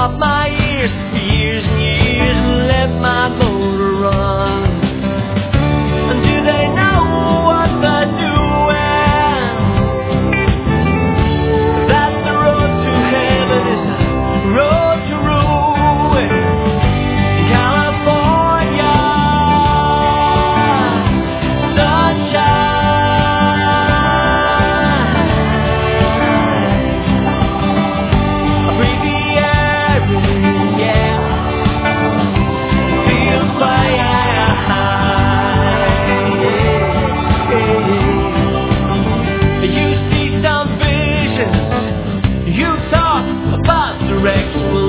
stop my ears for years and years and let my motor run. And do they know what they're doing? That the road to heaven is a road to ruin. California, sunshine. Breathe the air, yeah. Feels fine. You see some visions. You talk about directional